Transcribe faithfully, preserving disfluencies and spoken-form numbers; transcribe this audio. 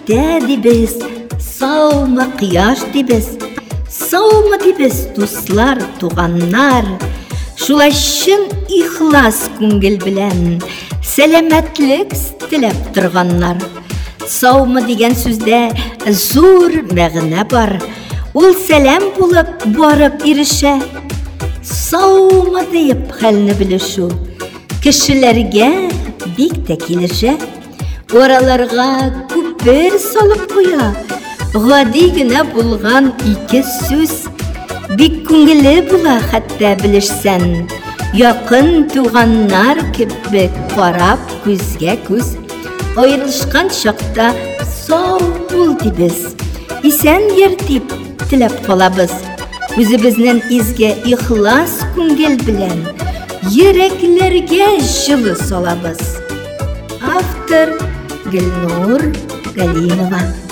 иртә дибез, саумы кыяш дибез, саумы дибез, дуслар, туганнар. Шулай чын ихлас күңел белән сәламәтлек теләп торганнар. Саумы дигән сүздә зур мәгънә бар. Ул сәлам булып барып ирешә. Саумы дип хәлне белешү кешеләргә бик тә килешә. Ораларга күпер салып куя. Гади генә булган ике сүз бик күңелле була, хәтта белешсән. Якын туганнар кебек карап күзгә күз. Аерылышкан чакта сау бул дибез. Исән йөр дип теләп калабыз. Үзебезнең изге ихлас күңел белән йөрәкләргә җылы салабыз. Автор Гөлнур Галимова.